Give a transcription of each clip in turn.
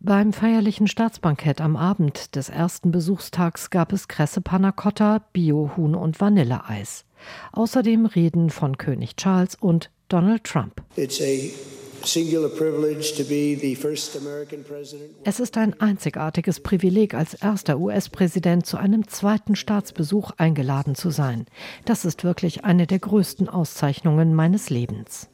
Beim feierlichen Staatsbankett am Abend des ersten Besuchstags gab es Kresse Panna Cotta, Bio-Huhn und Vanilleeis. Außerdem Reden von König Charles und Donald Trump. Es ist ein einzigartiges Privileg, als erster US-Präsident zu einem zweiten Staatsbesuch eingeladen zu sein. Das ist wirklich eine der größten Auszeichnungen meines Lebens.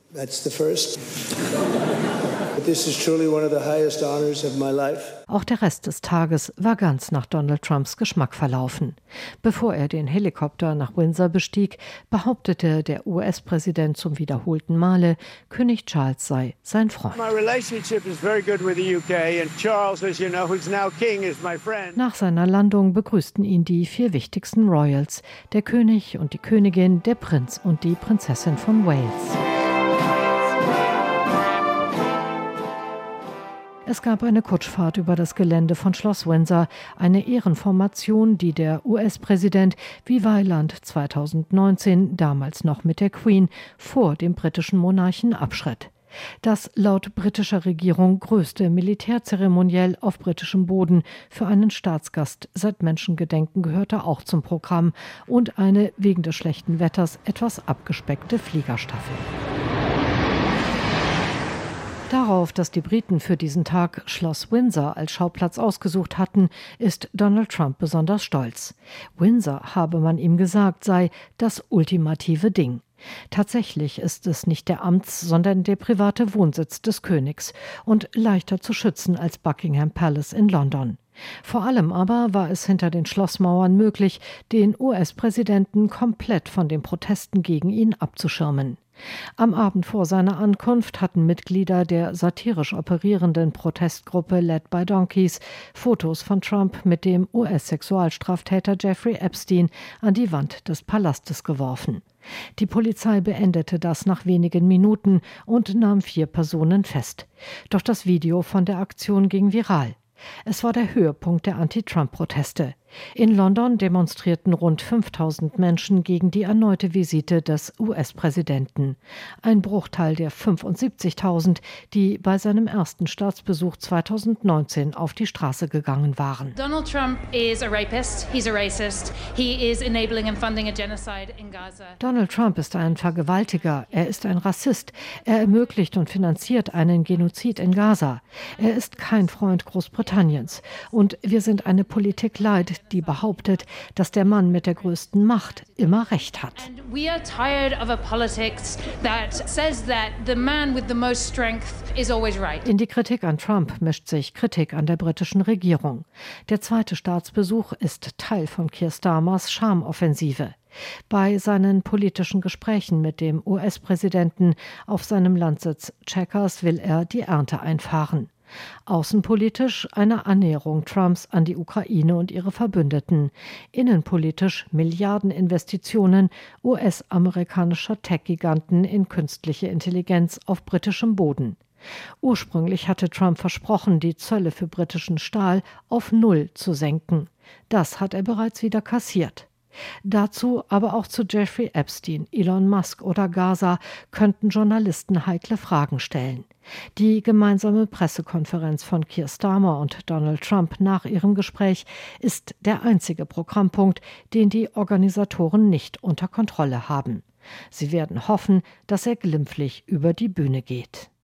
Auch der Rest des Tages war ganz nach Donald Trumps Geschmack verlaufen. Bevor er den Helikopter nach Windsor bestieg, behauptete der US-Präsident zum wiederholten Male, König Charles sei sein Freund. Nach seiner Landung begrüßten ihn die 4 wichtigsten Royals, der König und die Königin, der Prinz und die Prinzessin von Wales. Es gab eine Kutschfahrt über das Gelände von Schloss Windsor, eine Ehrenformation, die der US-Präsident wie Weiland 2019, damals noch mit der Queen, vor dem britischen Monarchen abschritt. Das laut britischer Regierung größte Militärceremoniell auf britischem Boden für einen Staatsgast seit Menschengedenken gehörte auch zum Programm und eine wegen des schlechten Wetters etwas abgespeckte Fliegerstaffel. Darauf, dass die Briten für diesen Tag Schloss Windsor als Schauplatz ausgesucht hatten, ist Donald Trump besonders stolz. Windsor, habe man ihm gesagt, sei das ultimative Ding. Tatsächlich ist es nicht der Amts-, sondern der private Wohnsitz des Königs und leichter zu schützen als Buckingham Palace in London. Vor allem aber war es hinter den Schlossmauern möglich, den US-Präsidenten komplett von den Protesten gegen ihn abzuschirmen. Am Abend vor seiner Ankunft hatten Mitglieder der satirisch operierenden Protestgruppe Led by Donkeys Fotos von Trump mit dem US-Sexualstraftäter Jeffrey Epstein an die Wand des Palastes geworfen. Die Polizei beendete das nach wenigen Minuten und nahm 4 Personen fest. Doch das Video von der Aktion ging viral. Es war der Höhepunkt der Anti-Trump-Proteste. In London demonstrierten rund 5.000 Menschen gegen die erneute Visite des US-Präsidenten. Ein Bruchteil der 75.000, die bei seinem ersten Staatsbesuch 2019 auf die Straße gegangen waren. Donald Trump is a rapist, he's a racist, he is enabling and funding a genocide in Gaza. Donald Trump ist ein Vergewaltiger, er ist ein Rassist, er ermöglicht und finanziert einen Genozid in Gaza. Er ist kein Freund Großbritanniens. Und wir sind eine Politik leid, die behauptet, dass der Mann mit der größten Macht immer Recht hat. We are tired of a politics that says that the man with the most strength is always right. In die Kritik an Trump mischt sich Kritik an der britischen Regierung. Der zweite Staatsbesuch ist Teil von Keir Starmers Charmoffensive. Bei seinen politischen Gesprächen mit dem US-Präsidenten auf seinem Landsitz Chequers will er die Ernte einfahren. Außenpolitisch eine Annäherung Trumps an die Ukraine und ihre Verbündeten. Innenpolitisch Milliardeninvestitionen US-amerikanischer Tech-Giganten in künstliche Intelligenz auf britischem Boden. Ursprünglich hatte Trump versprochen, die Zölle für britischen Stahl auf 0 zu senken. Das hat er bereits wieder kassiert. Dazu, aber auch zu Jeffrey Epstein, Elon Musk oder Gaza könnten Journalisten heikle Fragen stellen. Die gemeinsame Pressekonferenz von Keir Starmer und Donald Trump nach ihrem Gespräch ist der einzige Programmpunkt, den die Organisatoren nicht unter Kontrolle haben. Sie werden hoffen, dass er glimpflich über die Bühne geht.